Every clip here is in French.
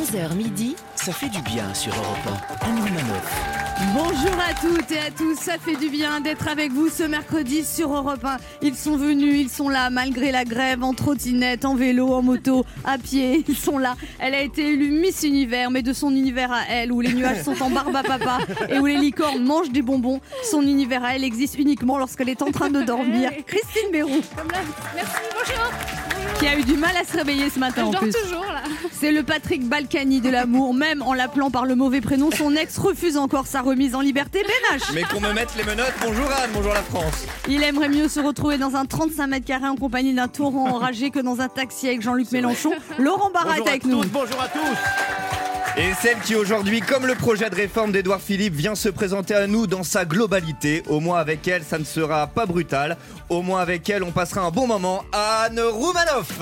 11h midi, ça fait du bien sur Europe 1. Anne Romanoff. Bonjour à toutes et à tous, ça fait du bien d'être avec vous ce mercredi sur Europe 1. Ils sont venus, ils sont là, malgré la grève, en trottinette, en vélo, en moto, à pied, ils sont là. Elle a été élue Miss Univers, mais de son univers à elle, où les nuages sont en barbe à papa et où les licornes mangent des bonbons, son univers à elle existe uniquement lorsqu'elle est en train de dormir. Christine Béroux. Merci, bonjour. Qui a eu du mal à se réveiller ce matin. Je en plus. dors toujours là. C'est le Patrick Balkany de l'amour, même en l'appelant par le mauvais prénom, son ex refuse encore sa remise en liberté. Ben H. Mais qu'on me mette les menottes, bonjour Anne, bonjour la France. Il aimerait mieux se retrouver dans un 35 mètres carrés en compagnie d'un torrent enragé que dans un taxi avec Jean-Luc Mélenchon. Laurent Barra est avec nous. Bonjour à tous. Et celle qui aujourd'hui, comme le projet de réforme d'Édouard Philippe, vient se présenter à nous dans sa globalité. Au moins avec elle, ça ne sera pas brutal. Au moins avec elle, on passera un bon moment. Anne Romanoff.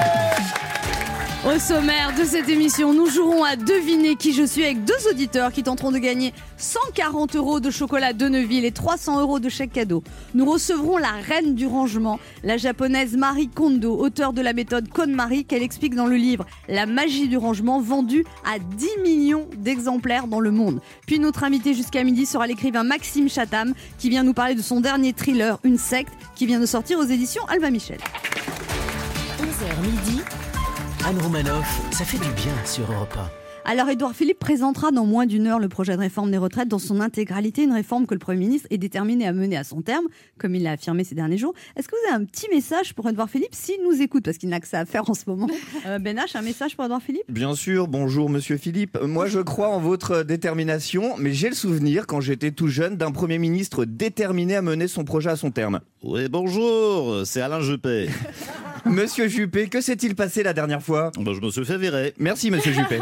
Au sommaire de cette émission, nous jouerons à deviner qui je suis avec deux auditeurs qui tenteront de gagner 140 € de chocolat de Neuville et 300 € de chèque cadeau. Nous recevrons la reine du rangement, la japonaise Marie Kondo, auteure de la méthode KonMari qu'elle explique dans le livre La magie du rangement, vendue à 10 millions d'exemplaires dans le monde. Puis notre invité jusqu'à midi sera l'écrivain Maxime Chatham qui vient nous parler de son dernier thriller, Une secte, qui vient de sortir aux éditions Albin Michel. 11h midi, Anne Romanoff, ça fait du bien sur Europe 1. Alors Édouard Philippe présentera dans moins d'une heure le projet de réforme des retraites dans son intégralité, une réforme que le Premier ministre est déterminé à mener à son terme, comme il l'a affirmé ces derniers jours. Est-ce que vous avez un petit message pour Édouard Philippe s'il nous écoute, parce qu'il n'a que ça à faire en ce moment? Ben H, un message pour Édouard Philippe? Bien sûr, bonjour Monsieur Philippe. Moi je crois en votre détermination, mais j'ai le souvenir quand j'étais tout jeune d'un Premier ministre déterminé à mener son projet à son terme. Oui, bonjour, c'est Alain Juppé. Monsieur Juppé, que s'est-il passé la dernière fois? Ben, je me suis fait virer. Merci Monsieur Juppé.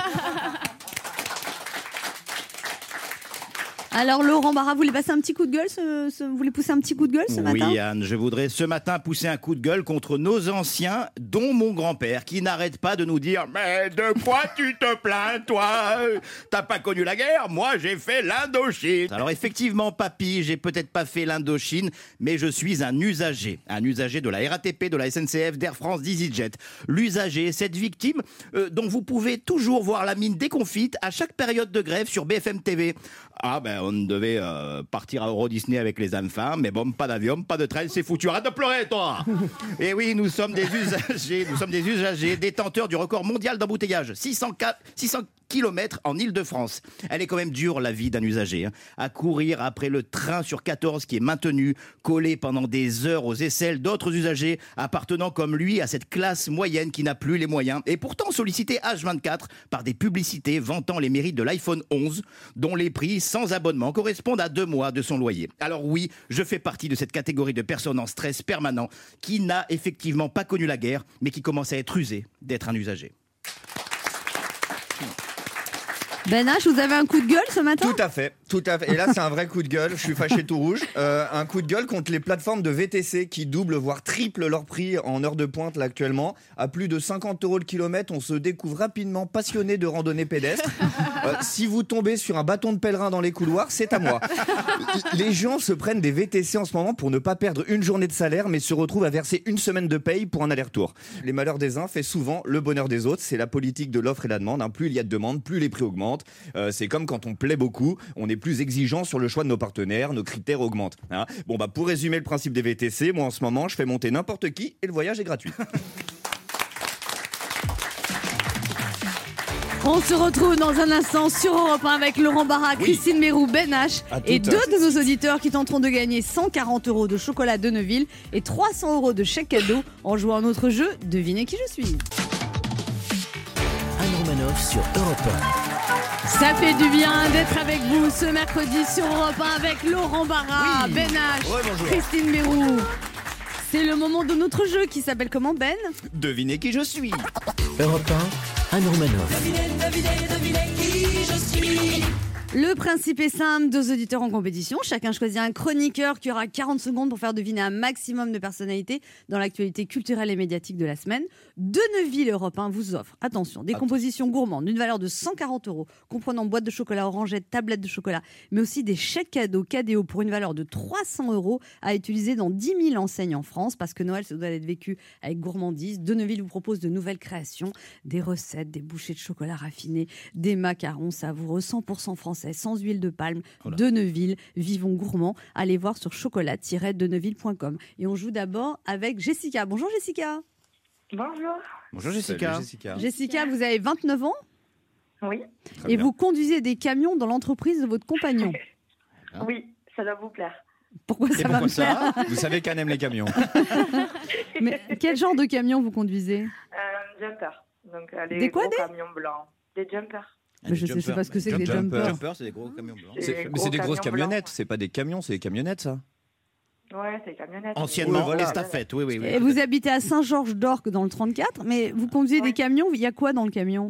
Alors Laurent Barra, vous voulez passer un petit coup de gueule vous voulez pousser un petit coup de gueule ce matin? Oui Anne, je voudrais ce matin pousser un coup de gueule contre nos anciens, dont mon grand-père, qui n'arrête pas de nous dire « Mais de quoi tu te plains toi? T'as pas connu la guerre? Moi j'ai fait l'Indochine !» Alors effectivement papy, j'ai peut-être pas fait l'Indochine, mais je suis un usager de la RATP, de la SNCF, d'Air France, d'EasyJet. L'usager, cette victime dont vous pouvez toujours voir la mine déconfite à chaque période de grève sur BFM TV. Ah ben on devait partir à Euro Disney avec les enfants, mais bon, pas d'avion, pas de train, c'est foutu. Arrête de pleurer, toi. Et oui, nous sommes des usagers, détenteurs du record mondial d'embouteillage, 600 km en Île-de-France. Elle est quand même dure, la vie d'un usager, hein. À courir après le train sur 14 qui est maintenu, collé pendant des heures aux aisselles d'autres usagers appartenant comme lui à cette classe moyenne qui n'a plus les moyens, et pourtant sollicité H24 par des publicités vantant les mérites de l'iPhone 11, dont les prix sans abonnement correspondent à 2 mois de son loyer. Alors oui, je fais partie de cette catégorie de personnes en stress permanent qui n'a effectivement pas connu la guerre, mais qui commence à être usée d'être un usager. Ben H, vous avez un coup de gueule ce matin? Tout à fait. Et là, c'est un vrai coup de gueule. Je suis fâché tout rouge. Un coup de gueule contre les plateformes de VTC qui doublent, voire triplent leur prix en heure de pointe là actuellement. À plus de 50 € le kilomètre, on se découvre rapidement passionné de randonnée pédestre. Si vous tombez sur un bâton de pèlerin dans les couloirs, c'est à moi. Les gens se prennent des VTC en ce moment pour ne pas perdre une journée de salaire, mais se retrouvent à verser une semaine de paye pour un aller-retour. Les malheurs des uns fait souvent le bonheur des autres. C'est la politique de l'offre et la demande. Plus il y a de demande, plus les prix augmentent. C'est comme quand on plaît beaucoup, on est plus exigeant sur le choix de nos partenaires, nos critères augmentent. Hein, bon bah pour résumer le principe des VTC, moi en ce moment je fais monter n'importe qui et le voyage est gratuit. On se retrouve dans un instant sur Europe 1 avec Laurent Barra, Christine Béroux, Ben H et deux de nos auditeurs qui tenteront de gagner 140 € de chocolat de Neuville et 300 € de chèque cadeau en jouant à notre jeu Devinez qui je suis. Anne Romanoff sur Europe 1. Ça fait du bien d'être avec vous ce mercredi sur Europe 1 avec Laurent Barra, Ben H, Christine Béroux. C'est le moment de notre jeu qui s'appelle comment, Ben? Devinez qui je suis. Europe 1, Anne Romanoff. Devinez qui je suis. Le principe est simple, 2 auditeurs en compétition. Chacun choisit un chroniqueur qui aura 40 secondes pour faire deviner un maximum de personnalités dans l'actualité culturelle et médiatique de la semaine. De Neuville Europe 1 vous offre, attention, des compositions gourmandes d'une valeur de 140 €, comprenant boîte de chocolat orangette, tablette de chocolat, mais aussi des chèques cadeaux Cadéo pour une valeur de 300 € à utiliser dans 10 000 enseignes en France, parce que Noël, ça doit être vécu avec gourmandise. De Neuville vous propose de nouvelles créations, des recettes, des bouchées de chocolat raffiné, des macarons savoureux 100% français, sans huile de palme. De Neuville, vivons gourmands. Allez voir sur chocolat-deneuville.com. Et on joue d'abord avec Jessica. Bonjour Jessica. Bonjour. Bonjour Jessica. Salut, Jessica. Jessica, vous avez 29 ans Oui. Très et bien. vous conduisez des camions dans l'entreprise de votre compagnon. Oui, ça doit vous plaire. Pourquoi ça Et va pourquoi me plaire? Vous savez qu'Anne aime les camions. Mais quel genre de camion vous conduisez? Jumper. Donc les Des quoi, gros des camions blancs. Des jumpers. Mais je sais pas ce que c'est que des Jumper. jumpers. Jumper, c'est des gros camions blancs. C'est- Mais c'est des gros grosses camions camionnettes, blancs. c'est pas des camions, c'est des camionnettes ça. Ouais, c'est des camionnettes. Anciennement, Oui, voilà. estafette, oui, oui. oui. Et vous habitez à Saint-Georges-d'Orc dans le 34, mais vous conduisez Ouais. des camions, il y a quoi dans le camion?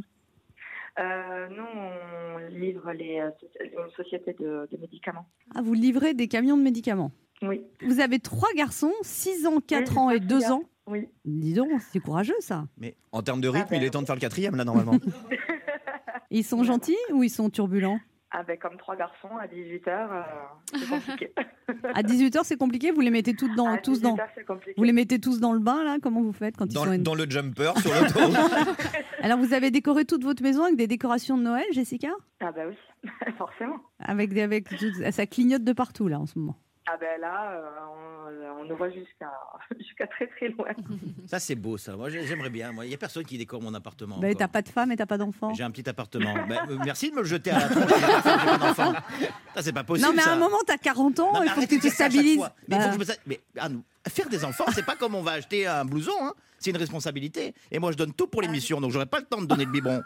Nous, on livre une société de médicaments. Ah, vous livrez des camions de médicaments. Oui. Vous avez 3 garçons, 6 ans, 4 Oui, ans et j'ai 2 pas ans. Oui. Dis donc, c'est courageux ça. En termes de rythme, Ah ben, il est temps de faire le 4e là normalement. Et ils sont gentils ou ils sont turbulents? Comme 3 garçons à 18h, c'est compliqué. À 18h, c'est compliqué, vous les mettez tous dans, À tous dans... 18h, c'est compliqué. Vous les mettez tous dans le bain là? Comment vous faites quand ils sont... Dans le jumper sur l'autoroute. Alors vous avez décoré toute votre maison avec des décorations de Noël, Jessica? Ah bah oui, forcément. Avec ça clignote de partout là en ce moment. Ah ben là, on nous voit jusqu'à très très loin. Ça, c'est beau, ça. Moi, j'aimerais bien. Il n'y a personne qui décore mon appartement. Bah, encore. t'as pas de femme et t'as pas d'enfant. J'ai un petit appartement. Merci de me le jeter à la tronche. J'ai pas de femme, j'ai pas d'enfant. Ça, c'est pas possible. Non mais à ça. un moment t'as 40 ans, Non, mais il faut que arrêtez tu te de dire ça à chaque stabilises. fois. Mais, il faut Bah, que je me... mais faire des enfants, c'est pas comme on va acheter un blouson. Hein. C'est une responsabilité. Et moi, je donne tout pour l'émission, donc j'aurai pas le temps de donner le biberon.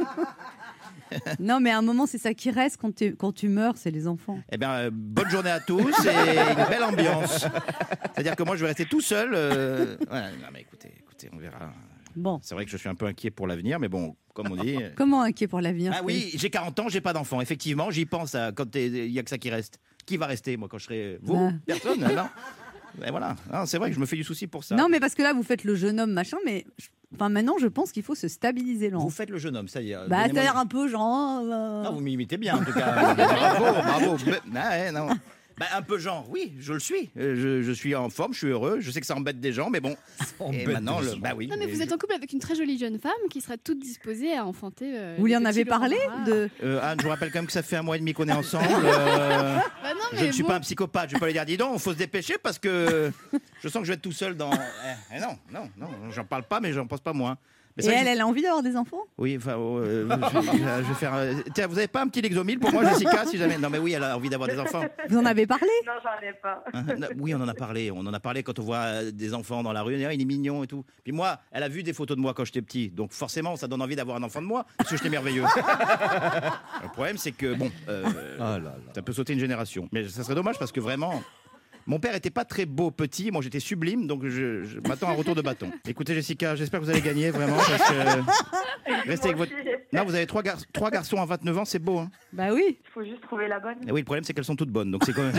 non mais à un moment c'est ça qui reste quand tu meurs, c'est les enfants. Eh bien, bonne journée à tous et une belle ambiance. C'est-à-dire que moi, je vais rester tout seul. Voilà. Non, mais écoutez, on verra. Bon. C'est vrai que je suis un peu inquiet pour l'avenir, mais bon, comme on dit. Comment inquiet pour l'avenir? Ah oui, j'ai 40 ans, j'ai pas d'enfant. Effectivement, j'y pense quand il y a que ça qui reste. Qui va rester, moi, quand je serai... Vous Bah. Personne, non. Et voilà. Non, c'est vrai que je me fais du souci pour ça. Non mais parce que là vous faites le jeune homme machin, mais maintenant je pense qu'il faut se stabiliser Laurent. Vous faites le jeune homme, ça y est. Bah donnez-moi- t'as l'air un peu genre... Non, vous m'imitez bien, en tout cas. Bravo. Ah, ouais, non. Bah, un peu genre, oui, je le suis. Je suis en forme, je suis heureux. Je sais que ça embête des gens, mais bon. Et maintenant, bah oui. Non, mais vous êtes en couple avec une très jolie jeune femme qui serait toute disposée à enfanter. Vous lui en des avez petits Laurent parlé Barra. de... Anne, je vous rappelle quand même que ça fait 1 mois et demi qu'on est ensemble. Bah non, Je mais ne suis bon. pas un psychopathe. Je vais pas lui dire, dis donc, il faut se dépêcher parce que je sens que je vais être tout seul dans. Non, j'en parle pas, mais j'en pense pas moins. Mais Et c'est vrai que elle a envie d'avoir des enfants? Oui, enfin, je vais faire. Tiens, vous avez pas un petit Lexomil pour moi, Jessica, si jamais. Non, mais oui, elle a envie d'avoir des enfants. Vous en avez parlé? Non, j'en ai pas. Oui, on en a parlé. On en a parlé quand on voit des enfants dans la rue. Il est mignon et tout. Puis moi, elle a vu des photos de moi quand j'étais petit. Donc forcément, ça donne envie d'avoir un enfant de moi parce que j'étais merveilleux. Le problème, c'est que bon, ça peut sauter une génération. Mais ça serait dommage parce que vraiment. Mon père était pas très beau petit, moi j'étais sublime, donc je m'attends à un retour de bâton. Écoutez Jessica, j'espère que vous allez gagner vraiment parce que restez avec votre. Non, vous avez trois garçons à 29 ans, c'est beau. Hein. Bah oui. Il faut juste trouver la bonne. Et oui, le problème c'est qu'elles sont toutes bonnes, donc c'est quand même.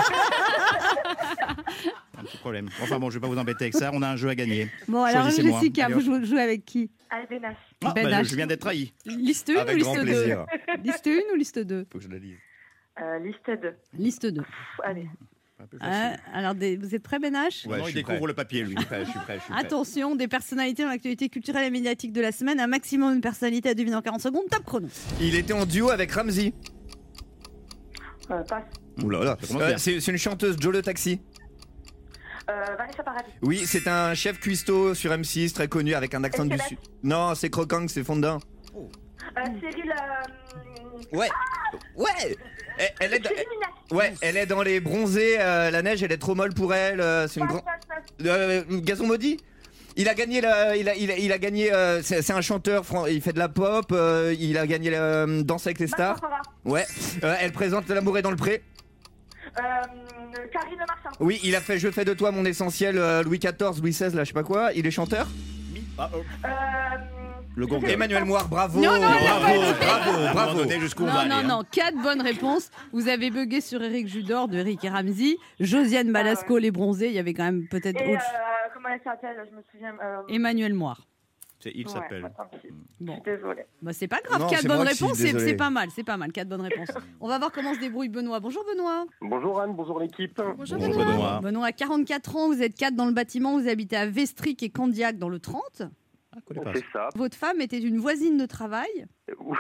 Un petit problème. Enfin bon, je vais pas vous embêter avec ça. On a un jeu à gagner. Bon alors Choisissez-moi. Jessica, Allez, vous hop. jouez avec qui? Albenache. Ah, Ben bah, H. je viens d'être trahi. Liste 1 ou Avec liste grand 2? plaisir. Liste 1 ou liste 2? Faut que je la lise. Liste 2. Liste 2. Allez. Alors vous êtes prêts Ben H? Ouais, il découvre le papier, lui. Je suis prêt. Attention, des personnalités dans l'actualité culturelle et médiatique de la semaine. Un maximum de personnalités à deviner en 40 secondes. Top chrono. Il était en duo avec Ramsey. Passe. Ouh là là. Ça commence bien. C'est une chanteuse, Joe le Taxi. Vanessa Paradis. Oui, c'est un chef cuistot sur M6, très connu avec un accent du Escalade. sud. Non, c'est Croquant, c'est Fondant. Cyril. Ouais. Elle est dans... Cyril Minac. Ouais, elle est dans les bronzés. La neige, elle est trop molle pour elle. C'est une grande. Gazon maudit. Il a gagné. Il a gagné. C'est un chanteur. Il fait de la pop. Il a gagné Danse avec les stars. Barbara. Ouais. Elle présente L'amour est dans le pré. Karine Marchand. Oui, il a fait Je fais de toi mon essentiel. Louis XIV, Louis XVI, là, je sais pas quoi. Il est chanteur. Le Gongue. Emmanuel Moir, bravo. Non, non, Bravo. Jusqu'où on Non, va aller, non, hein. non, 4 bonnes réponses. Vous avez bugué sur Éric Judor de Eric et Ramsey, Josiane Balasco, les bronzés. Il y avait quand même peut-être Et autre. comment elle s'appelle? Je me souviens. Emmanuel Moir. Il s'appelle. Ouais, tant pis. Bon. Je suis désolée. Bah, c'est pas grave, Non, 4 c'est bonnes moi qui suis réponses, désolé. c'est pas mal, 4 bonnes réponses. On va voir comment se débrouille Benoît. Bonjour Benoît. Bonjour Anne, bonjour l'équipe. Bonjour Bonjour, Benoît. Benoît. Benoît a 44 ans, vous êtes 4 dans le bâtiment, vous habitez à Vestric et Candiac dans le 30. Ah, je connais pas C'est ça. Votre femme était une voisine de travail. Oui.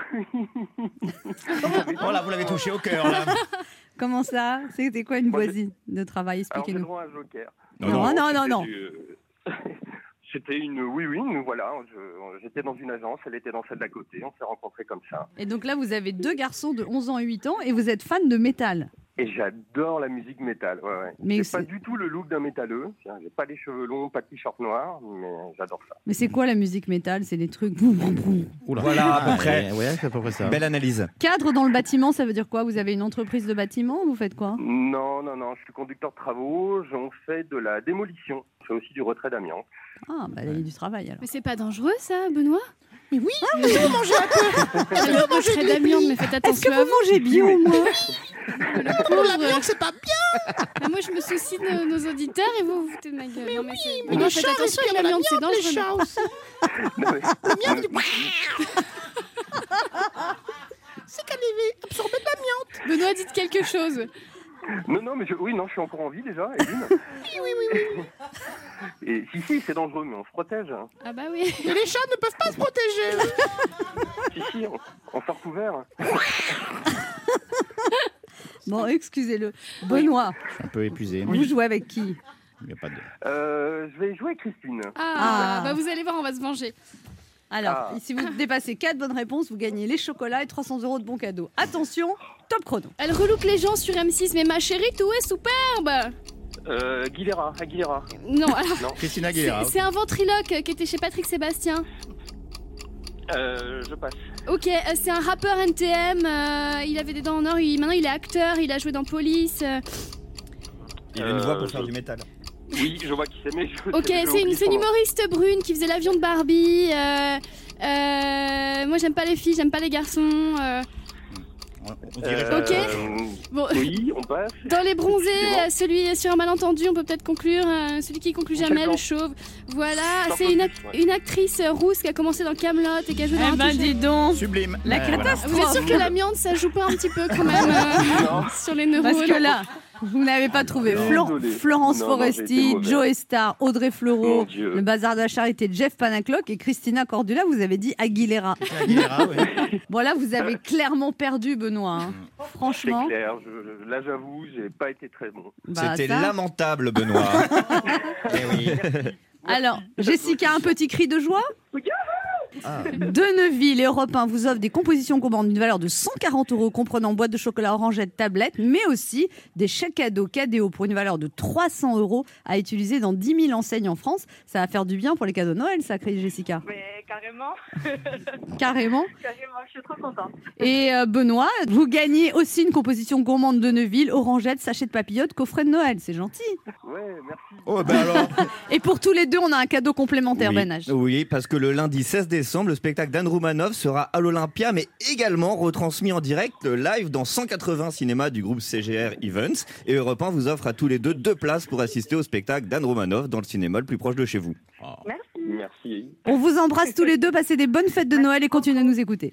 Oh là, vous l'avez touché au cœur, là. Comment ça? C'était quoi une Moi, voisine de travail? Alors j'ai Expliquez-nous. droit à un joker. Non. C'était une oui, voilà. J'étais dans une agence, elle était dans celle d'à côté, on s'est rencontrés comme ça. Et donc là, vous avez 2 garçons de 11 ans et 8 ans et vous êtes fan de métal. Et j'adore la musique métal, ouais. Mais C'est pas c'est- du tout le look d'un métalleux. J'ai pas les cheveux longs, pas de t-shirt noir, mais j'adore ça. Mais c'est quoi la musique métal? C'est des trucs. Boum, boum, boum. Oula. Voilà, à peu près. Ouais, c'est à peu près ça. Belle analyse. Cadre dans le bâtiment, ça veut dire quoi? Vous avez une entreprise de bâtiment? Vous faites quoi? Non, je suis conducteur de travaux, on fait de la démolition. Je fais aussi du retrait d'amiante. Ah, bah il y a du travail alors. Mais c'est pas dangereux ça, Benoît? Mais oui, Le retrait d'amiante, mais faites est-ce que attention à vous mangez bio, moi? l'amiante, c'est pas bien. Moi, je me soucie de nos auditeurs et vous vous foutez de ma gueule. Mais non, mais Benoît, faites attention avec l'amiante, c'est dangereux. Non, mais- Benoît, dites quelque chose. Non, mais je suis encore en vie déjà. Et oui. Et si, c'est dangereux, mais on se protège. Ah bah oui. Si, on sort couvert. Bon, excusez-le. Benoît, Je suis un peu épuisé. vous jouez avec qui? Il n'y a pas de... Je vais jouer avec Christine. Ah. Bah vous allez voir, on va se venger. Alors, Ah. si vous dépassez 4 bonnes réponses, vous gagnez les chocolats et 300 € de bons cadeaux. Attention, top chrono. Elle relook les gens sur M6, mais ma chérie, tout est superbe. Aguilera. Non, alors, Christine Aguilera. c'est un ventriloque qui était chez Patrick Sébastien. Je passe. Ok, c'est un rappeur NTM, il avait des dents en or, maintenant il est acteur, il a joué dans Police. Il a une voix pour faire du métal. Oui, je vois qui c'est, mais Ok, c'est une humoriste brune qui faisait l'avion de Barbie. Moi j'aime pas les filles, j'aime pas les garçons. On dirait Ok. Bon. Oui, on passe. Dans les bronzés, Suivant. celui sur un malentendu, on peut peut-être conclure. Celui qui conclut jamais, Michel le Blanc. chauve. Voilà, Sans c'est focus, ouais. une actrice rousse qui a commencé dans Camelot et qui a joué dans Eh un ben, touche- dis donc. sublime. La Voilà. catastrophe. Vous êtes sûr que l'amiante, ça joue pas un petit peu quand même sur les neurones? Parce que là, vous n'avez pas trouvé Non. Désolé. Florence Non, j'ai Foresti, été mauvais. Joe Star, Audrey Fleurot, Mon Dieu. le bazar de la charité, Jeff Panaclock et Christina Cordula, vous avez dit Aguilera. Aguilera, ouais. Bon là, vous avez clairement perdu, Benoît. hein. C'est Franchement. clair. Là, j'avoue, j'ai pas été très bon. Bah, C'était ça. lamentable, Benoît. Eh oui. Alors, Jessica, un petit cri de joie. De Neuville et Europe 1 vous offrent des compositions gourmandes d'une valeur de 140 € comprenant boîte de chocolat orangette, tablette, mais aussi des chèques cadeaux Cadéo pour une valeur de 300 € à utiliser dans 10 000 enseignes en France. Ça va faire du bien pour les cadeaux de Noël, ça, crie Jessica. Mais carrément, Carrément. je suis trop contente. Et Benoît, vous gagnez aussi une composition gourmande de Neuville, orangette, sachet de papillotes, coffret de Noël. C'est gentil. Ouais, merci. Oh, ben alors. Et pour tous les deux, on a un cadeau complémentaire, Oui. Ben H. Oui, parce que le lundi 16 décembre, le spectacle d'Anne Roumanoff sera à l'Olympia, mais également retransmis en direct live dans 180 cinémas du groupe CGR Events. Et Europe 1 vous offre à tous les deux 2 places pour assister au spectacle d'Anne Roumanoff dans le cinéma le plus proche de chez vous. Merci. On vous embrasse tous les deux, passez des bonnes fêtes de Noël et continuez à nous écouter.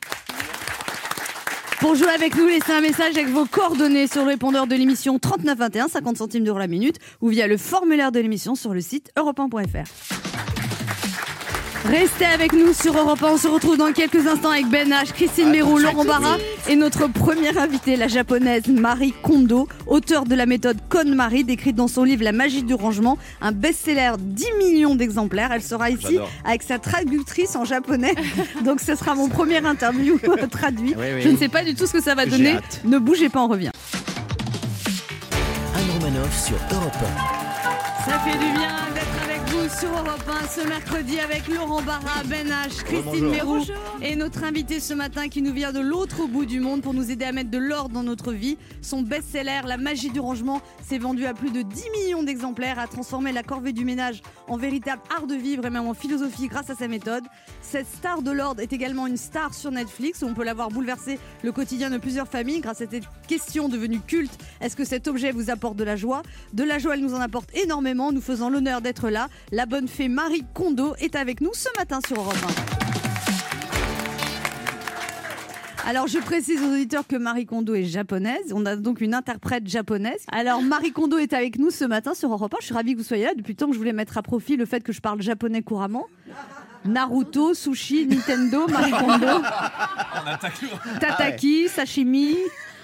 Pour jouer avec nous, laissez un message avec vos coordonnées sur le répondeur de l'émission 3921, 50 centimes d'euros la minute, ou via le formulaire de l'émission sur le site europe1.fr. Restez avec nous sur Europe 1. On se retrouve dans quelques instants avec Ben H, Christine Mérou, Laurent Barra et notre première invitée, la japonaise Marie Kondo, auteure de la méthode KonMari, décrite dans son livre La magie du rangement, un best-seller 10 millions d'exemplaires. Elle sera ici J'adore. avec sa traductrice en japonais. Donc ce sera mon premier interview traduit. Oui, oui. Je ne sais pas du tout ce que ça va J'ai donner. hâte. Ne bougez pas, on revient. Anne Romanoff sur Europe Ça fait du bien d'être avec vous sur Europe 1 ce mercredi avec Laurent Barra, Ben H, Christine Mérou et notre invité ce matin qui nous vient de l'autre bout du monde pour nous aider à mettre de l'ordre dans notre vie. Son best-seller, La magie du rangement, s'est vendu à plus de 10 millions d'exemplaires, a transformé la corvée du ménage en véritable art de vivre et même en philosophie grâce à sa méthode. Cette star de l'ordre est également une star sur Netflix où on peut la voir bouleverser le quotidien de plusieurs familles grâce à cette question devenue culte. Est-ce que cet objet vous apporte de la joie ? De la joie, elle nous en apporte énormément, nous faisant l'honneur d'être là. La bonne fée Marie Kondo est avec nous ce matin sur Europe 1. Alors je précise aux auditeurs que Marie Kondo est japonaise, on a donc une interprète japonaise. Alors Marie Kondo est avec nous ce matin sur Europe 1, je suis ravie que vous soyez là, depuis le temps que je voulais mettre à profit le fait que je parle japonais couramment. Naruto, sushi, Nintendo, Marie Kondo, tataki, sashimi.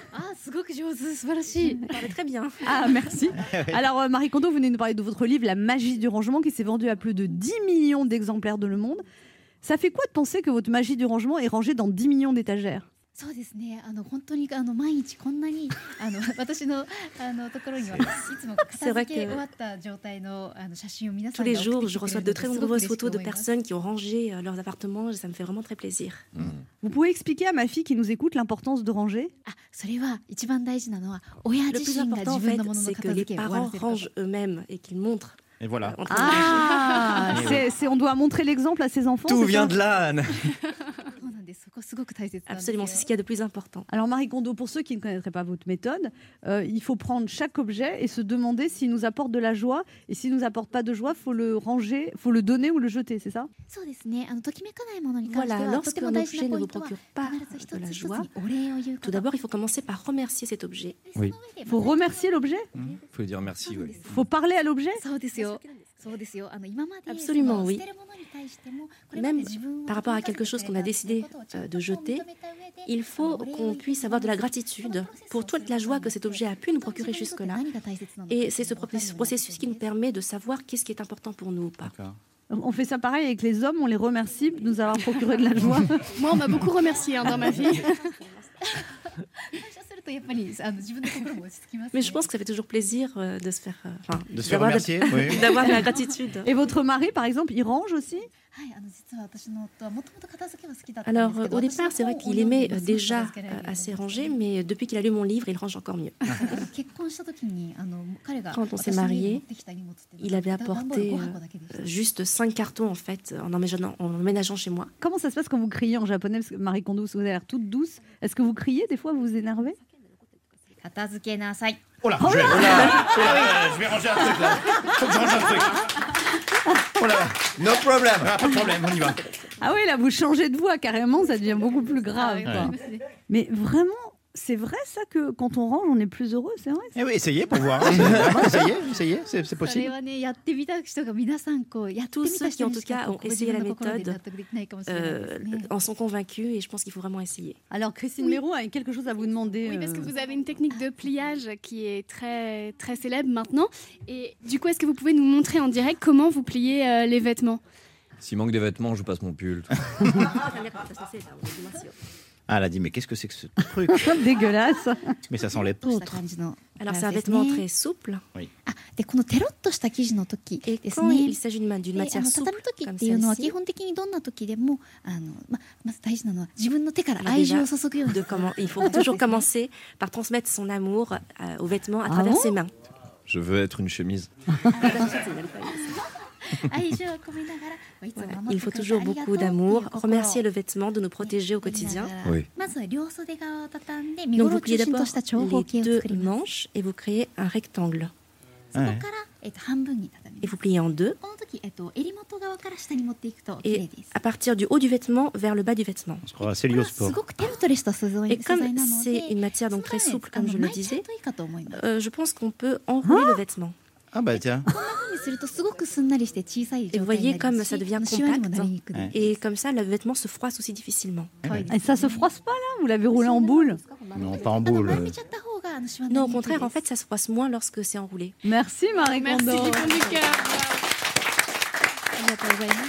Très bien. Ah, merci. Alors, Marie Kondo, vous venez nous parler de votre livre La magie du rangement qui s'est vendu à plus de 10 millions d'exemplaires dans le monde. Ça fait quoi de penser que votre magie du rangement est rangée dans 10 millions d'étagères ? そうですね。本当に毎日こんなに私のところにはいつも片付け終わった状態の写真を皆さん Tous les jours, je reçois de très nombreuses photos de personnes qui ont rangé leurs appartements et ça me fait vraiment très plaisir. Vous pouvez expliquer à ma fille qui nous écoute l'importance de ranger ? それは一番大事なのは親 Le 自 plus 身が important, 自 en 分 fait, のものの c'est que 片 les 付けを終わ parents らせること。 rangent eux-mêmes et qu'ils montrent. Et voilà. Ah, on doit montrer l'exemple à ses enfants. Tout c'est vient ça de là, Anne. そうなんです。そこすごく大切なんですよ。 Absolument, c'est ce qu'il y a de plus important. Alors Marie Kondo, pour ceux qui ne connaîtraient pas votre méthode, il faut prendre chaque objet et se demander s'il nous apporte de la joie. Et s'il ne nous apporte pas de joie, il faut le ranger, il faut le donner ou le jeter, c'est ça ? そうですね。ときめかないものに関して Voilà, はとて lorsqu'un も大事な objet ポ ne イ vous ントは procure pas 必ず一 de la つ一つ joie, にお礼を言うこ tout と。 d'abord, il faut commencer par remercier cet objet. Oui. Il faut remercier l'objet ? Faut dire merci, oui. Il faut parler à l'objet ? そうですよ。そうですよ。今まで Absolument, oui. 捨てるものに対してもこれまで Même 自分を par rapport à quelque chose qu'on a décidé de jeter, il faut qu'on puisse avoir de la gratitude pour toute la joie que cet objet a pu nous procurer jusque-là. Et c'est ce processus qui nous permet de savoir qu'est-ce qui est important pour nous ou pas. On fait ça pareil avec les hommes, on les remercie de nous avoir procuré de la joie. Moi, on m'a beaucoup remercié dans ma vie. Mais je pense que ça fait toujours plaisir de se faire, De se faire remercier, oui. d'avoir de la gratitude. Et votre mari, par exemple, il range aussi ? Alors, au départ, c'est vrai qu'il aimait déjà assez ranger, mais depuis qu'il a lu mon livre, il range encore mieux. Quand on s'est mariés, il avait apporté juste 5 cartons, en fait, en emménageant chez moi. Comment ça se passe quand vous criez en japonais ? Parce que Marie Kondo, vous avez l'air toute douce. Est-ce que vous criez des fois, vous vous énervez ? 片付けなさい。 Oh là, je vais ranger un truc là. Faut que je range un truc. Oh là, No problem. ah, pas de problème, on y va. Ah oui, là, vous changez de voix carrément, ça devient beaucoup plus grave. Ah quoi. Mais vraiment, c'est vrai ça que quand on range, on est plus heureux, c'est vrai ? Eh oui, essayez pour voir. Vraiment, essayez, c'est それ possible. はね、やってみた人が皆さんこうやってみ Tous た ceux 人 qui, en に tout しか cas, こ ont う自 essayé 分 la の心で méthode, 納得できないかもしれないですね。 en sont convaincus et je pense qu'il faut vraiment essayer. Alors, Christine Mérou a quelque chose à vous demander. Oui, parce que vous avez une technique de pliage qui est très, très célèbre maintenant. Et du coup, est-ce que vous pouvez nous montrer en direct comment vous pliez les vêtements ? S'il manque des vêtements, je passe mon pull. Ah, elle a dit, mais qu'est-ce que c'est que ce truc? Dégueulasse. Mais ça sent les こうした感じの Alors, ブ c'est un ラウスです vêtement ね très souple. でこのテロッとした生地の時 Et です quand ね il s'agit d'une で matière 畳 souple む時 comme っていうのは celle-ci, 基本的にどんな時でもまず大事なのは自分の手から il y a 愛情 déjà を注ぐように il faut toujours commencer par transmettre son amour aux vêtements à Ah travers bon ses mains. Je veux être une chemise. 愛情を込めながらいつも Voilà. 守っ Il て faut くれて toujours ありがとう beaucoup っていう d'amour, 心を remercier le vêtement de nous protéger au 見な quotidien. がら Oui. まずは両袖側を畳んで身 Donc 頃 vous を中 pliez 心と d'abord した長方 les 形を deux 作ります manches et vous créez un rectangle. そこから半分に畳み Et ます vous pliez en deux. この時襟元側から下に持っていくと綺麗 Et です à partir du haut du vêtement vers le bas du vêtement. On se croirait à これはす Céliosport. ごくテロテロした素材 Et 素材 comme なの c'est で une matière donc très その souple, 前 comme je le 巻いちゃう disais, といいかと思います je pense qu'on peut enrouler le vêtement. Ah bah tiens. こんな風にするとすごくすんなりして小さい Et 状 vous 態に voyez なり comme ます ça し devient シワにも compact. なりにくい Ouais. Et comme ça, le vêtement se froisse aussi difficilement. 可愛いです Et ça se froisse pas là ? Vous l'avez roulé en boule ? Non, pas en 丸 boule. めちゃった方がシワに Non, な au りにくい contraire, en です fait, ça se froisse moins lorsque c'est enroulé. Merci Marie Merci Kondo. du fond du cœur. ありがとうございます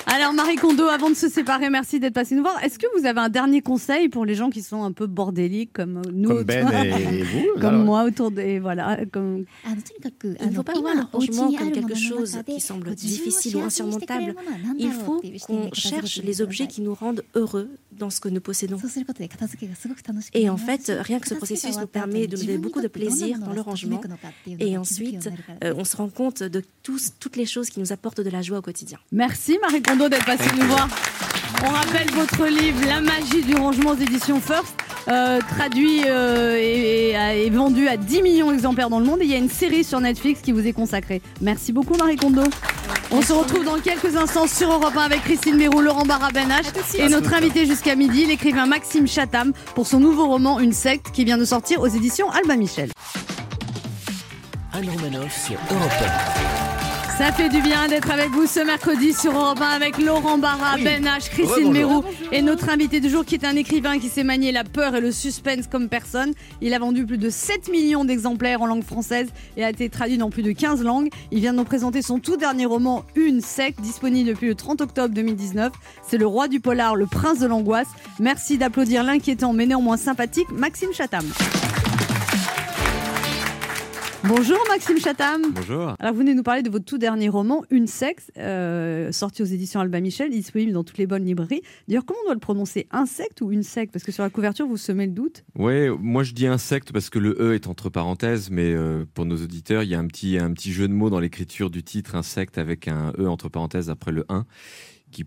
Alors Marie Kondo, avant de se séparer, merci d'être passée nous voir. Est-ce que vous avez un dernier conseil pour les gens qui sont un peu bordéliques comme nous, Comme Ben et vous, comme alors. moi autour de voilà, comme Il ne faut pas voir le rangement comme quelque chose qui semble difficile ou insurmontable. Il faut qu'on cherche les objets qui nous rendent heureux dans ce que nous possédons. Et en fait, rien que ce processus nous permet de nous donner beaucoup de plaisir dans le rangement. Et ensuite, on se rend compte de toutes les choses qui nous apportent de la joie au quotidien. Merci Marie Kondo d'être passée nous voir. On rappelle votre livre La magie du rangement aux éditions First, traduit et vendu à 10 millions d'exemplaires dans le monde. Et il y a une série sur Netflix qui vous est consacrée. Merci beaucoup Marie Kondo. On se retrouve dans quelques instants sur Europe 1 avec Christine Mérou, Laurent Barra, Ben H et notre invité jusqu'à midi, l'écrivain Maxime Chatham, pour son nouveau roman Une secte qui vient de sortir aux éditions Albin Michel. Anne Romanoff sur Europe 1. Ça fait du bien d'être avec vous ce mercredi sur Europe 1 avec Laurent Barra, Ben H, Christine Mérou et notre invité du jour qui est un écrivain qui s'est manié la peur et le suspense comme personne. Il a vendu plus de 7 millions d'exemplaires en langue française et a été traduit dans plus de 15 langues. Il vient de nous présenter son tout dernier roman Une secte, disponible depuis le 30 octobre 2019. C'est le roi du polar, le prince de l'angoisse. Merci d'applaudir l'inquiétant mais néanmoins sympathique Maxime Chatham. Bonjour Maxime Chatham. Bonjour. Alors vous venez nous parler de votre tout dernier roman, Une secte, sorti aux éditions Albin Michel, disponible dans toutes les bonnes librairies. D'ailleurs, comment on doit le prononcer, insecte ou une secte? Parce que sur la couverture, vous semez le doute. Ouais, moi je dis insecte parce que le E est entre parenthèses, mais pour nos auditeurs, il y a un petit jeu de mots dans l'écriture du titre, insecte, avec un E entre parenthèses après le 1. Qui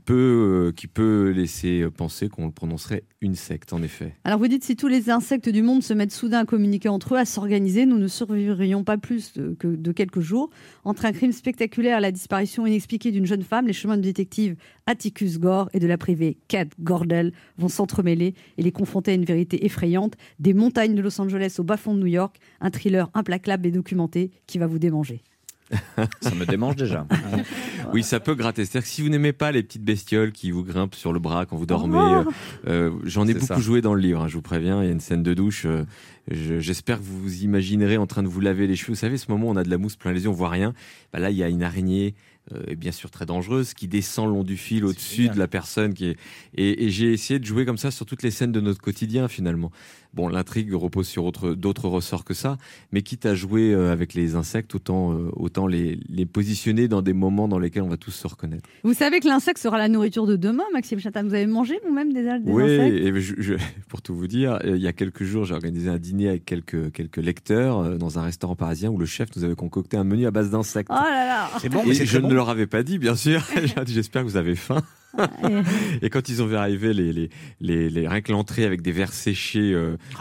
peut laisser penser qu'on le prononcerait une secte, en effet. Alors vous dites, si tous les insectes du monde se mettent soudain à communiquer entre eux, à s'organiser, nous ne survivrions pas plus que de quelques jours. Entre un crime spectaculaire et la disparition inexpliquée d'une jeune femme, les chemins du détective Atticus Gore et de la privée Kat Gordell vont s'entremêler et les confronter à une vérité effrayante. Des montagnes de Los Angeles au bas-fond de New York, un thriller implacable et documenté qui va vous démanger. Ça me démange déjà. Oui, ça peut gratter. C'est-à-dire que si vous n'aimez pas les petites bestioles qui vous grimpent sur le bras quand vous dormez, j'en ai beaucoup joué dans le livre, hein, je vous préviens. Il y a une scène de douche. J'espère que vous vous imaginerez en train de vous laver les cheveux. Vous savez, ce moment où on a de la mousse plein les yeux, on voit rien. Bah là, il y a une araignée. Et bien sûr très dangereuse, qui descend le long du fil au-dessus de la personne qui est... et j'ai essayé de jouer comme ça sur toutes les scènes de notre quotidien finalement. Bon, l'intrigue repose sur d'autres ressorts que ça, mais quitte à jouer avec les insectes, autant les positionner dans des moments dans lesquels on va tous se reconnaître. Vous savez que l'insecte sera la nourriture de demain, Maxime Chatham. Vous avez mangé vous-même des insectes? Oui, et pour tout vous dire, il y a quelques jours, j'ai organisé un dîner avec quelques lecteurs dans un restaurant parisien où le chef nous avait concocté un menu à base d'insectes. Oh là là. C'est bon, mais je ne leur avais pas dit, bien sûr. J'ai dit, j'espère que vous avez faim. Et quand ils ont vu arriver rien que l'entrée avec des verres séchés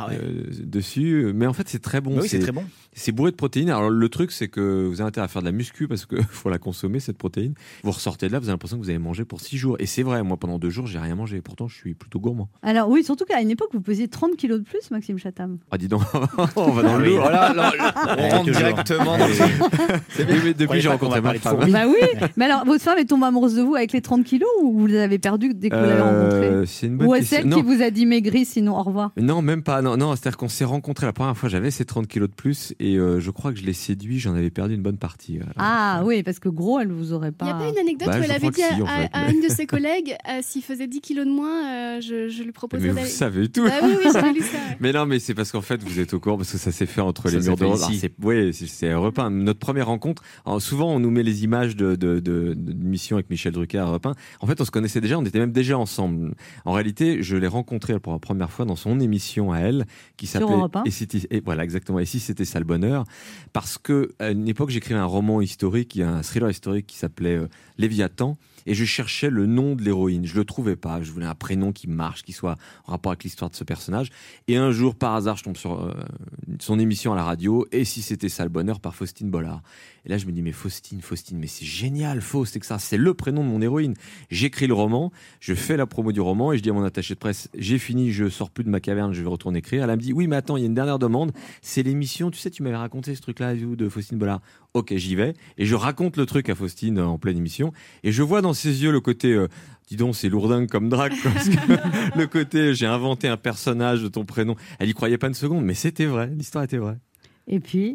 dessus, mais en fait c'est très bon. Oui, c'est très bon. C'est bourré de protéines. Alors le truc c'est que vous avez intérêt à faire de la muscu parce que faut la consommer cette protéine. Vous ressortez de là, vous avez l'impression que vous avez mangé pour 6 jours. Et c'est vrai, moi pendant 2 jours j'ai rien mangé. Pourtant je suis plutôt gourmand. Alors oui, surtout qu'à une époque vous pesiez 30 kilos de plus, Maxime Chatham. Ah dis donc, on va dans le lourd. On rentre directement dans le... Depuis j'ai rencontré ma femme. Bah oui. Mais alors votre femme est tombée amoureuse de vous avec les 30 kilos ou vous les avez perdus dès que vous l'avez rencontrée? C'est une bonne ou question. Est-ce qui vous a dit maigri sinon au revoir? Non, même pas. Non, c'est-à-dire qu'on s'est rencontrés la première fois, j'avais ces 30 kilos de plus et je crois que je l'ai séduit, j'en avais perdu une bonne partie. Ah oui, parce que gros, elle vous aurait pas... Il n'y a pas une anecdote où elle avait dit à une de ses collègues, s'il faisait 10 kilos de moins, je lui proposais d'aller... Mais vous savez tout. Oui, j'avais lu ça. Ouais. Mais non, mais c'est parce qu'en fait, vous êtes au courant, parce que ça s'est fait entre les murs de c'est Europe 1. Notre première rencontre, alors, souvent on nous met les images d'une mission avec Michel Drucker à Europe 1. En fait, on se connaissait déjà, on était même déjà ensemble. En réalité, je l'ai rencontré pour la première fois dans son émission à elle, qui s'appelait voilà, exactement. Et si c'était ça le bonheur, parce que à une époque, j'écrivais un roman historique, un thriller historique qui s'appelait Léviathan, et je cherchais le nom de l'héroïne. Je le trouvais pas. Je voulais un prénom qui marche, qui soit en rapport avec l'histoire de ce personnage. Et un jour, par hasard, je tombe sur son émission à la radio. Et si c'était ça le bonheur, par Faustine Bollard. Et là, je me dis, mais Faustine, mais c'est génial, Faust, c'est que ça, c'est le prénom de mon héroïne. J'écris le roman, je fais la promo du roman et je dis à mon attaché de presse, j'ai fini, je sors plus de ma caverne, je vais retourner écrire. Elle me dit, oui, mais attends, il y a une dernière demande. C'est l'émission, tu sais, tu m'avais raconté ce truc-là de Faustine Bollard. Ok, j'y vais. Et je raconte le truc à Faustine en pleine émission. Et je vois dans ses yeux le côté, dis donc, c'est lourdingue comme drague, quoi, parce que le côté, j'ai inventé un personnage de ton prénom. Elle y croyait pas une seconde, mais c'était vrai, l'histoire était vraie. Et puis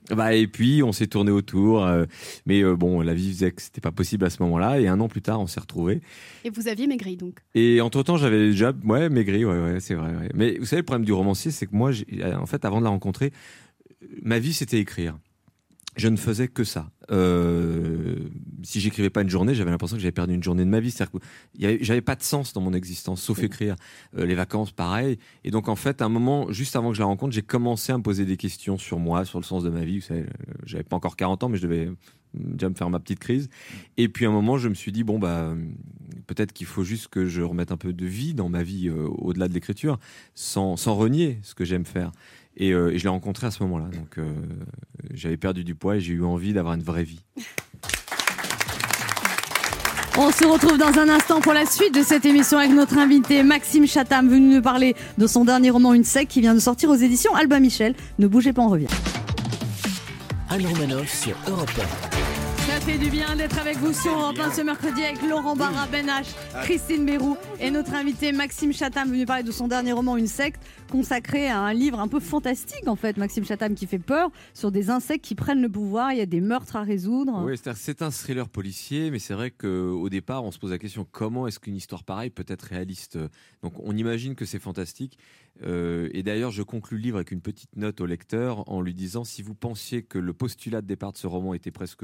Et puis on s'est tourné autour, mais bon, la vie faisait que c'était pas possible à ce moment-là. Et 1 an plus tard, on s'est retrouvés. Et vous aviez maigri donc. Et entre-temps, j'avais déjà maigri, c'est vrai. Ouais. Mais vous savez, le problème du romancier, c'est que moi, en fait, avant de la rencontrer, ma vie, c'était écrire. Je ne faisais que ça. Si j'écrivais pas une journée, j'avais l'impression que j'avais perdu une journée de ma vie. C'est-à-dire que j'avais pas de sens dans mon existence, sauf écrire. Les vacances, pareil. Et donc, en fait, à un moment, juste avant que je la rencontre, j'ai commencé à me poser des questions sur moi, sur le sens de ma vie. Vous savez, j'avais pas encore 40 ans, mais je devais déjà me faire ma petite crise. Et puis, à un moment, je me suis dit, peut-être qu'il faut juste que je remette un peu de vie dans ma vie, au-delà de l'écriture, sans renier ce que j'aime faire. Et je l'ai rencontré à ce moment-là. Donc, j'avais perdu du poids et j'ai eu envie d'avoir une vraie vie. On se retrouve dans un instant pour la suite de cette émission avec notre invité Maxime Chatham, venu nous parler de son dernier roman Une secte qui vient de sortir aux éditions Albin Michel. Ne bougez pas, on revient. Anne Romanoff sur Europe 1. Ça fait du bien d'être avec vous sur Europe 1 ce mercredi avec Laurent Barra, Ben H, Christine Béroux et notre invité Maxime Chatham, venu parler de son dernier roman Une secte, consacré à un livre un peu fantastique en fait, Maxime Chatham, qui fait peur, sur des insectes qui prennent le pouvoir, il y a des meurtres à résoudre. Oui, c'est un thriller policier, mais c'est vrai qu'au départ on se pose la question, comment est-ce qu'une histoire pareille peut être réaliste? Donc on imagine que c'est fantastique. Et d'ailleurs, je conclus le livre avec une petite note au lecteur en lui disant, si vous pensiez que le postulat de départ de ce roman était presque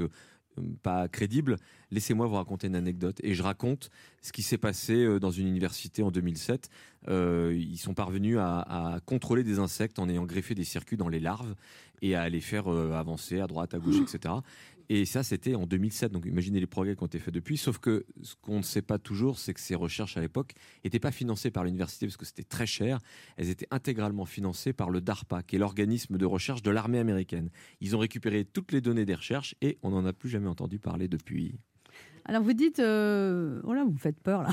pas crédible, laissez-moi vous raconter une anecdote. Et je raconte ce qui s'est passé dans une université en 2007. Ils sont parvenus à contrôler des insectes en ayant greffé des circuits dans les larves et à les faire avancer à droite, à gauche, etc. Et ça, c'était en 2007. Donc imaginez les progrès qui ont été faits depuis. Sauf que ce qu'on ne sait pas toujours, c'est que ces recherches à l'époque n'étaient pas financées par l'université parce que c'était très cher. Elles étaient intégralement financées par le DARPA, qui est l'organisme de recherche de l'armée américaine. Ils ont récupéré toutes les données des recherches et on n'en a plus jamais entendu parler depuis. Alors vous dites, oh là, vous me faites peur là.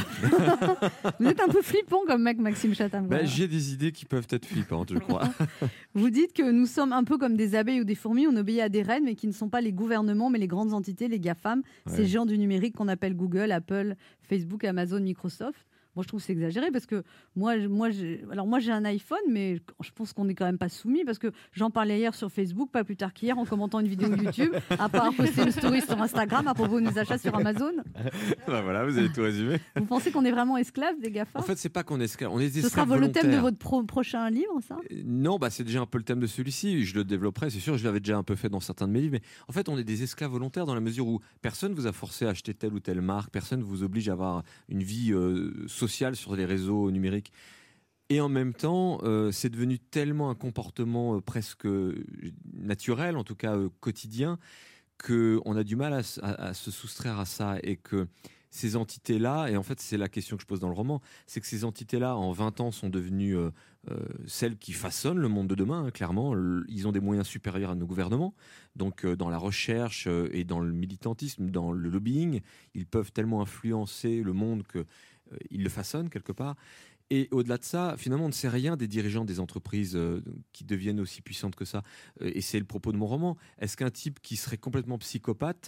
Vous êtes un peu flippant comme mec, Maxime Chatham. J'ai des idées qui peuvent être flippantes, je crois. Vous dites que nous sommes un peu comme des abeilles ou des fourmis, on obéit à des reines, mais qui ne sont pas les gouvernements, mais les grandes entités, les GAFAM, ces géants du numérique qu'on appelle Google, Apple, Facebook, Amazon, Microsoft. Moi, je trouve que c'est exagéré parce que moi, j'ai un iPhone, mais je pense qu'on n'est quand même pas soumis parce que j'en parlais hier sur Facebook, pas plus tard qu'hier, en commentant une vidéo YouTube, à part poster une story sur Instagram à propos de nos achats sur Amazon. Voilà, vous avez tout résumé. Vous pensez qu'on est vraiment esclaves des GAFA? En fait, c'est pas qu'on est esclaves, on est esclaves. Ce sera volontaires. le thème de votre prochain livre, ça? Non, c'est déjà un peu le thème de celui-ci. Je le développerai, c'est sûr, je l'avais déjà un peu fait dans certains de mes livres. Mais en fait, on est des esclaves volontaires dans la mesure où personne vous a forcé à acheter telle ou telle marque, personne vous oblige à avoir une vie sociale sur les réseaux numériques. Et en même temps, c'est devenu tellement un comportement presque naturel, en tout cas quotidien, qu'on a du mal à se soustraire à ça et que ces entités-là, et en fait c'est la question que je pose dans le roman, c'est que ces entités-là, en 20 ans, sont devenues celles qui façonnent le monde de demain, hein, clairement. Ils ont des moyens supérieurs à nos gouvernements, donc dans la recherche et dans le militantisme, dans le lobbying, ils peuvent tellement influencer le monde qu'ils le façonnent quelque part. Et au-delà de ça, finalement, on ne sait rien des dirigeants des entreprises qui deviennent aussi puissantes que ça. Et c'est le propos de mon roman. Est-ce qu'un type qui serait complètement psychopathe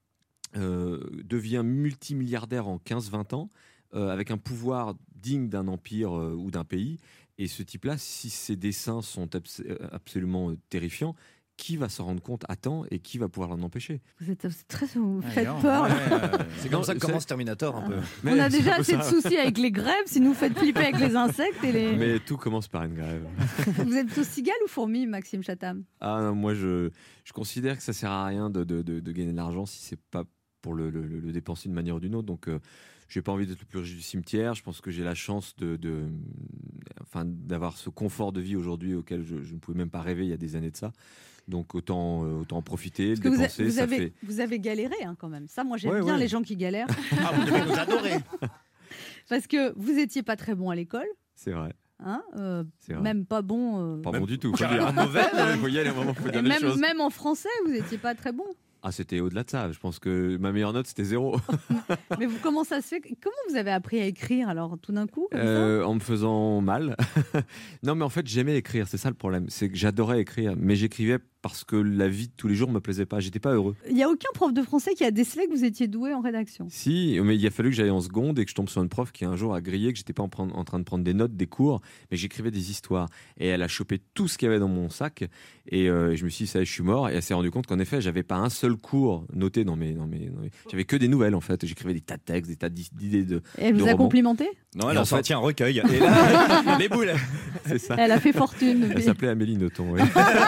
devient multimilliardaire en 15-20 ans avec un pouvoir digne d'un empire ou d'un pays? Et ce type-là, si ses dessins sont absolument terrifiants, qui va s'en rendre compte à temps et qui va pouvoir l'en empêcher? Vous faites peur. C'est comme ça que commence Terminator un peu. On a déjà assez de soucis avec les grèves, si nous faites flipper avec les insectes et les... Mais tout commence par une grève. Vous êtes plutôt cigale ou fourmi, Maxime Chatham? Ah non, moi je considère que ça sert à rien de gagner de l'argent si c'est pas pour le dépenser d'une manière ou d'une autre. Donc j'ai pas envie d'être le plus riche du cimetière. Je pense que j'ai la chance d'avoir ce confort de vie aujourd'hui auquel je ne pouvais même pas rêver il y a des années de ça. Donc autant en profiter, le dépenser. Vous avez galéré hein, quand même. Ça, moi j'aime bien les gens qui galèrent. Ah, vous devez nous adorer. Parce que vous étiez pas très bon à l'école. C'est vrai. Hein, c'est vrai. Même pas bon. Pas bon du tout. Mauvais. Faut y aller, faut dire les choses. Même en français, vous étiez pas très bon. Ah, c'était au-delà de ça. Je pense que ma meilleure note, c'était 0. Mais comment ça se fait? Comment vous avez appris à écrire alors tout d'un coup comme ça? En me faisant mal. Non, mais en fait, j'aimais écrire. C'est ça le problème. C'est que j'adorais écrire, mais j'écrivais parce que la vie de tous les jours me plaisait pas. J'étais pas heureux. Il n'y a aucun prof de français qui a décelé que vous étiez doué en rédaction? Si, mais il a fallu que j'aille en seconde et que je tombe sur une prof qui un jour a grillé que j'étais pas en train de prendre des notes, des cours, mais j'écrivais des histoires. Et elle a chopé tout ce qu'il y avait dans mon sac et je me suis dit, ça y est, je suis mort. Et elle s'est rendue compte qu'en effet, j'avais pas un seul cours noté dans mes... J'avais que des nouvelles en fait. J'écrivais des tas de textes, des tas d'idées de. Et elle vous a complimenté? Non, elle a sorti un recueil. Et là, les boules. C'est ça. Elle a fait fortune. Elle s'appelait Amélie Nothomb. Oui.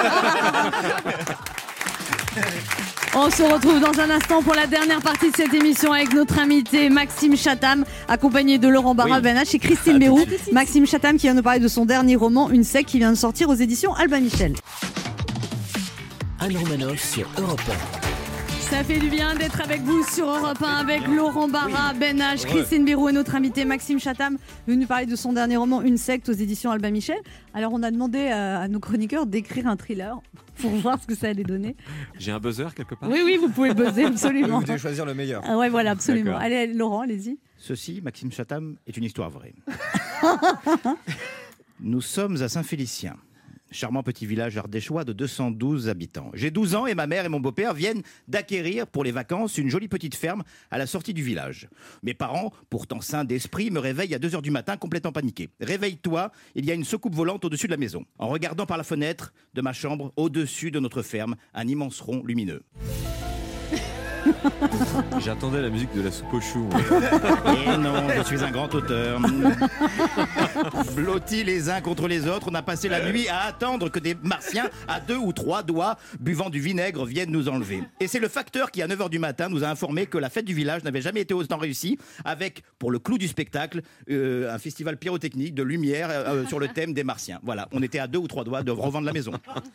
On se retrouve dans un instant pour la dernière partie de cette émission avec notre invité Maxime Chatham, accompagné de Laurent Barra, Ben H et Christine Béroux. Maxime Chatham qui vient nous parler de son dernier roman, Une secte, qui vient de sortir aux éditions Albin Michel. Anne Romanoff sur Europe 1. Ça fait du bien d'être avec vous sur Europe 1 avec Laurent Barra, Ben H, Christine Béroux et notre invité Maxime Chatham, venu nous parler de son dernier roman Une secte aux éditions Albin Michel. Alors on a demandé à nos chroniqueurs d'écrire un thriller pour voir ce que ça allait donner. J'ai un buzzer quelque part? Oui, vous pouvez buzzer absolument. Vous devez choisir le meilleur. Ah ouais, voilà, absolument. D'accord. Allez, Laurent, allez-y. Ceci, Maxime Chatham, est une histoire vraie. Nous sommes à Saint-Félicien. Charmant petit village ardéchois de 212 habitants. J'ai 12 ans et ma mère et mon beau-père viennent d'acquérir pour les vacances une jolie petite ferme à la sortie du village. Mes parents, pourtant sains d'esprit, me réveillent à 2h du matin complètement paniqués. Réveille-toi, il y a une soucoupe volante au-dessus de la maison. En regardant par la fenêtre de ma chambre, au-dessus de notre ferme, un immense rond lumineux. J'attendais la musique de la soupe aux choux. Et non, je suis un grand auteur. Blottis les uns contre les autres, on a passé la nuit à attendre que des martiens à 2 ou 3 doigts buvant du vinaigre viennent nous enlever. Et c'est le facteur qui, à 9h du matin, nous a informé que la fête du village n'avait jamais été autant réussie, avec, pour le clou du spectacle, un festival pyrotechnique de lumière sur le thème des martiens. Voilà, on était à 2 ou 3 doigts de revendre la maison.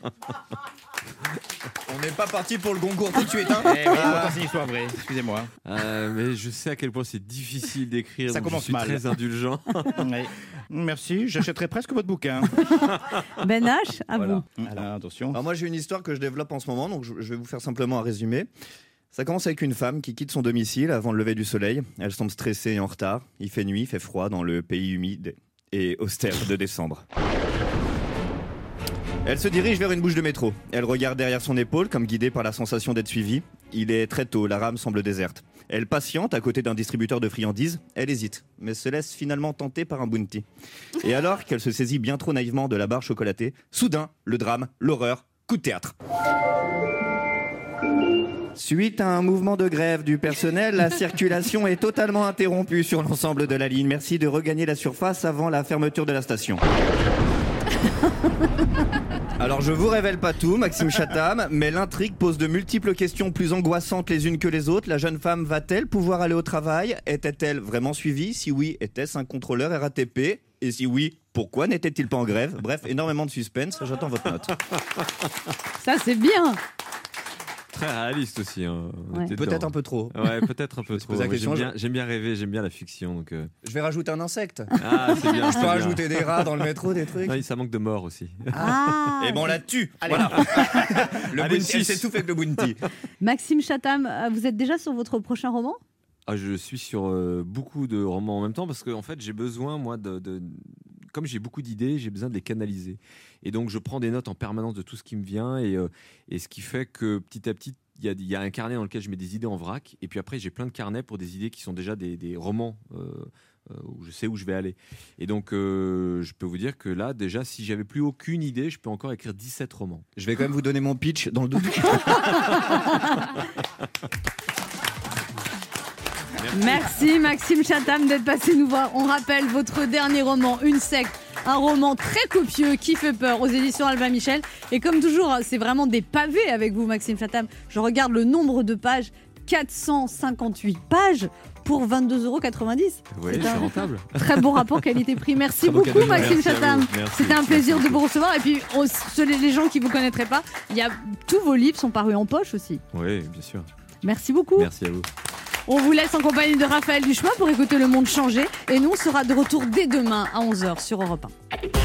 On n'est pas parti pour le concours tout de suite. Hein. C'est une histoire vraie, excusez-moi. Mais je sais à quel point c'est difficile d'écrire. Ça donc commence je suis mal. très indulgent. Ouais. Merci, j'achèterai presque votre bouquin. Ben H, à vous. Alors, attention. Alors moi j'ai une histoire que je développe en ce moment, donc je vais vous faire simplement un résumé. Ça commence avec une femme qui quitte son domicile avant le lever du soleil. Elle semble stressée et en retard. Il fait nuit, il fait froid dans le pays humide et austère de décembre. Elle se dirige vers une bouche de métro. Elle regarde derrière son épaule comme guidée par la sensation d'être suivie. Il est très tôt, la rame semble déserte. Elle patiente à côté d'un distributeur de friandises. Elle hésite, mais se laisse finalement tenter par un bounty. Et alors qu'elle se saisit bien trop naïvement de la barre chocolatée, soudain, le drame, l'horreur, coup de théâtre. Suite à un mouvement de grève du personnel, la circulation est totalement interrompue sur l'ensemble de la ligne. Merci de regagner la surface avant la fermeture de la station. Alors je vous révèle pas tout, Maxime Chatham, mais l'intrigue pose de multiples questions plus angoissantes les unes que les autres. La jeune femme va-t-elle pouvoir aller au travail? Était-elle vraiment suivie? Si oui, était-ce un contrôleur RATP? Et si oui, pourquoi n'était-il pas en grève? Bref, énormément de suspense, j'attends votre note. Ça c'est bien. Très réaliste aussi. Hein. Ouais. Peut-être un peu trop. Ouais, peut-être un peu trop. la Moi, question, j'aime bien rêver, j'aime bien la fiction. Donc, Je vais rajouter un insecte. Ah, c'est bien. Je peux rajouter des rats dans le métro, des trucs. Non, ça manque de mort aussi. Ah. Et bon, on la tue. Allez. Voilà. Le Allez, bounty, elle s'est tout fait avec le bounty. Maxime Chatham, vous êtes déjà sur votre prochain roman? Je suis sur beaucoup de romans en même temps parce que en fait, j'ai besoin, moi, comme j'ai beaucoup d'idées, j'ai besoin de les canaliser. Et donc, je prends des notes en permanence de tout ce qui me vient et ce qui fait que petit à petit, il y a un carnet dans lequel je mets des idées en vrac. Et puis après, j'ai plein de carnets pour des idées qui sont déjà des romans où je sais où je vais aller. Et donc, je peux vous dire que là, déjà, si j'avais plus aucune idée, je peux encore écrire 17 romans. Je vais quand même vous donner mon pitch dans le doute. Merci Maxime Chatham d'être passé nous voir. On rappelle votre dernier roman, Une secte, un roman très copieux qui fait peur aux éditions Albin Michel. Et comme toujours, c'est vraiment des pavés avec vous Maxime Chatham. Je regarde le nombre de pages, 458 pages pour 22,90 €. Oui, c'est rentable. Très bon rapport qualité-prix. Merci beaucoup Maxime Chatham. C'était un plaisir de vous recevoir. Et puis les gens qui ne vous connaîtraient pas, tous vos livres sont parus en poche aussi. Oui, bien sûr. Merci beaucoup. Merci à vous. On vous laisse en compagnie de Raphaël Duchemin pour écouter Le Monde changer. Et nous, on sera de retour dès demain à 11h sur Europe 1.